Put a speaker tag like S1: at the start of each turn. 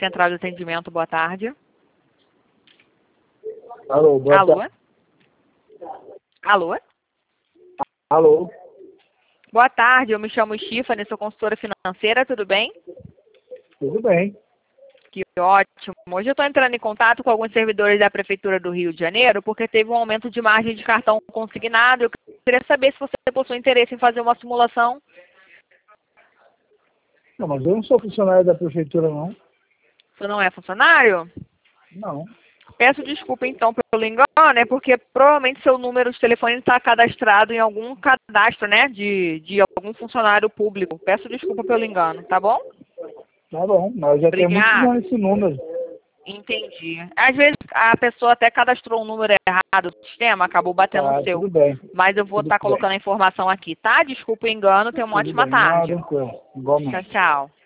S1: Central de Atendimento, boa tarde.
S2: Alô, boa
S1: Alô?
S2: tarde.
S1: Alô?
S2: Alô?
S1: Boa tarde, eu me chamo Stephanie, sou consultora financeira, tudo bem?
S2: Tudo bem.
S1: Que ótimo. Hoje eu estou entrando em contato com alguns servidores da Prefeitura do Rio de Janeiro, porque teve um aumento de margem de cartão consignado. Eu queria saber se você possui interesse em fazer uma simulação.
S2: Não, mas eu não sou funcionário da prefeitura, não.
S1: Você não é funcionário?
S2: Não.
S1: Peço desculpa então pelo engano, porque provavelmente seu número de telefone está cadastrado em algum cadastro, né, de algum funcionário público. Peço desculpa pelo engano, tá bom?
S2: Tá bom, mas já tem muitos
S1: Obrigada.
S2: anos esse número.
S1: Entendi. Às vezes a pessoa até cadastrou um número errado no sistema, acabou batendo
S2: Tá,
S1: o seu.
S2: tudo bem.
S1: Mas eu vou
S2: Tudo
S1: estar
S2: bem.
S1: colocando a informação aqui, tá? Desculpa o engano, tenha uma
S2: Tudo
S1: ótima
S2: bem. Não,
S1: tarde.
S2: tranquilo. Igualmente.
S1: Tchau, tchau.